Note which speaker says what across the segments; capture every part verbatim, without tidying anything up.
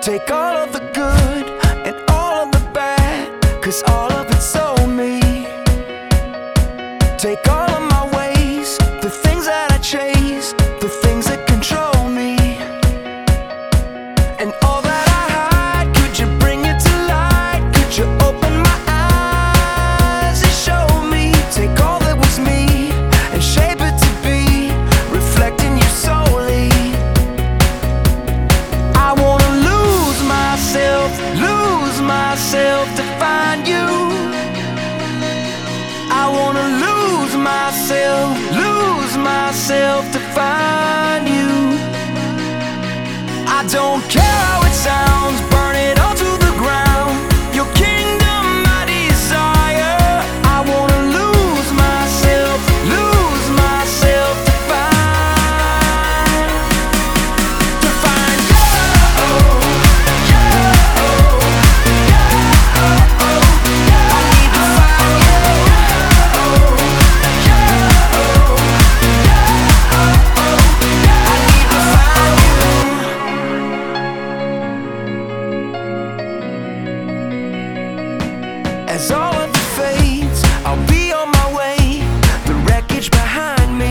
Speaker 1: Take all of the good and all of the bad, 'cause all of it's so me. Take all of my ways, the things that I chase, the things that control me. And all that I hide, could you bring it to light? Could you open my eyes and show me? Take all that was me and shape it to be reflecting you solely. I wanna lose myself, lose myself to find you. I wanna lose myself, lose myself to find you. I don't care how it sounds, burn it all to the ground. Your kingdom I desire. I wanna lose myself, lose myself to find, to find you. I need to find you. I need to find you. As all of it fades, I'll be on my way, the wreckage behind me.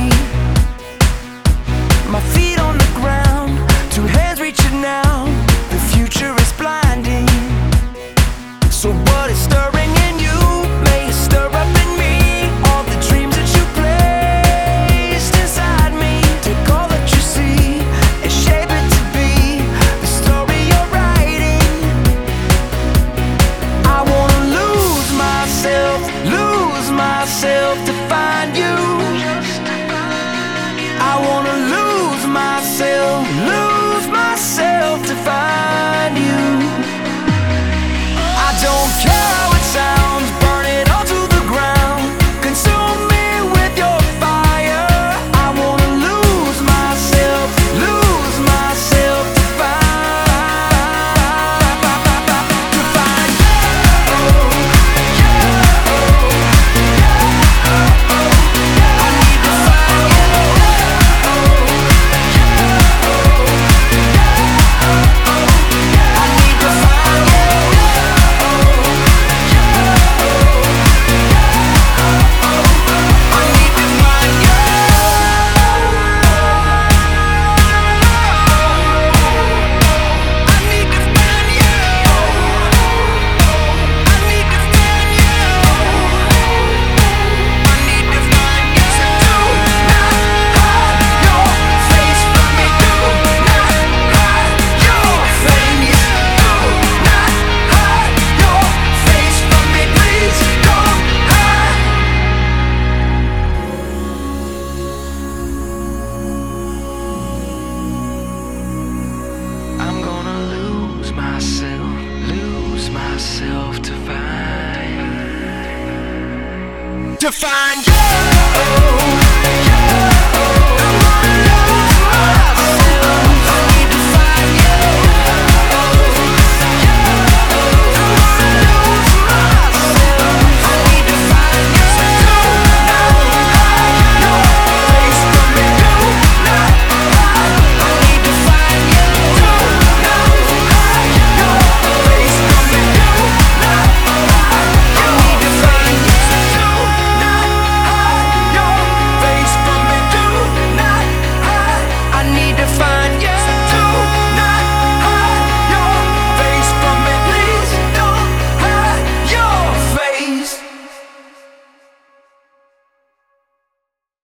Speaker 1: My feet on the ground, two hands reaching out, the future is blinding. So what is stirring in you, may it stir up in me, all the dreams that you placed inside me. Take all that you see and shape it to be the story you're writing. I wanna lose myself, lose myself to find you. I wanna lose myself, lose myself to find you. I don't care how it sounds, burn it all to the ground. Consume me with your fire. I wanna lose myself, lose myself to find, to find you. I need to find you. I need to find you. I need to find you. I need to find you. I need to find you. I need to find you. Do not hide your face from me. Do not hide your face. Do not hide your face from me. Please don't hide. I'm gonna lose myself, lose myself to find, to find you.